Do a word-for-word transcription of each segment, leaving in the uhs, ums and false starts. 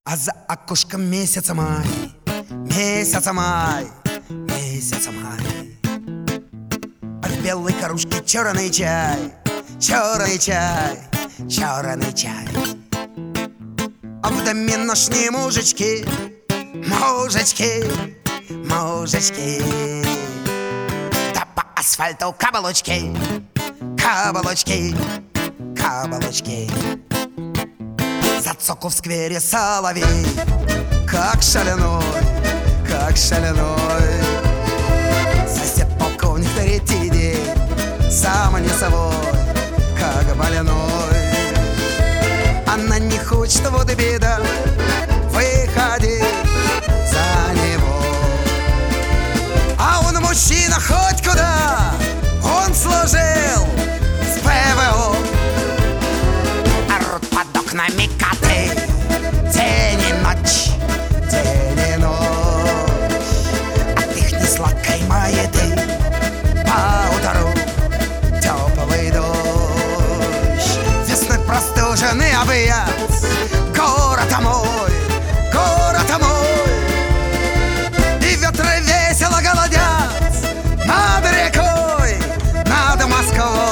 А за окошком месяца май, месяца май, месяца май. А в белой кружке черный чай, черный чай, черный чай. А в доме ношни мужички, мужички, мужички. Да по асфальту каблучки, каблучки, каблучки. Зацокал в сквере соловей, как шаляной, как шаляной. Сосед полковник третий день, сам не собой, как больной. Она не хочет, вот и беда, выходи за него. А он мужчина хоть куда, он служил с ПВО. Орут под окнами коты, день и ночь, день и ночь. От их несладкой маяты поутру теплый дождь. Весной простуженный объят, город мой, город мой. И ветры весело голодят над рекой, над Москвой.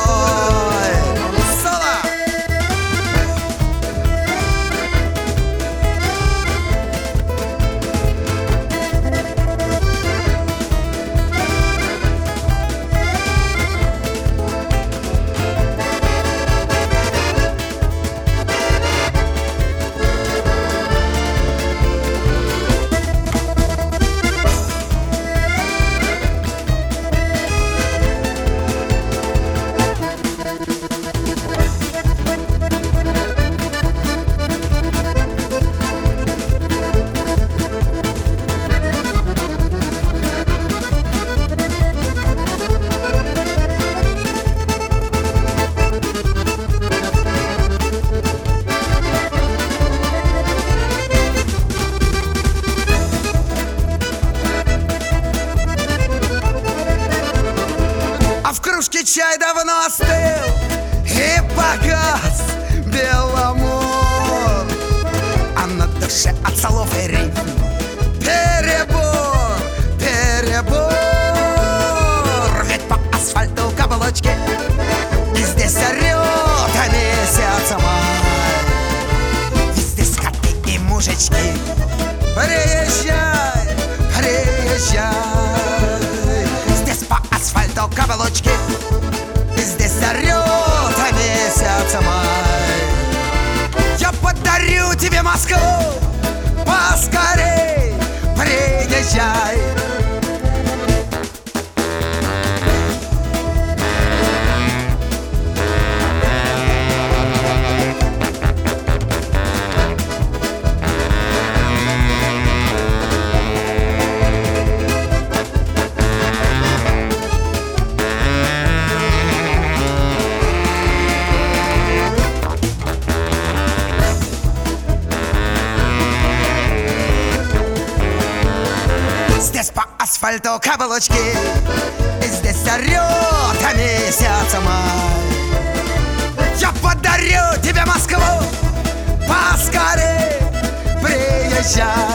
Чай давно остыл и погас беломор, а на душе от слов и рифм перебор, перебор. Ведь по асфальту каблучки, и здесь орет месяц май. Везде скоты и мужички, приезжай, приезжай. Здесь по асфальту каблучки, здесь орет месяц май. Я подарю тебе Москву, поскорей приезжай. Здесь по асфальту каблучки, и здесь орет месяц май. Я подарю тебе Москву, поскорей приезжай.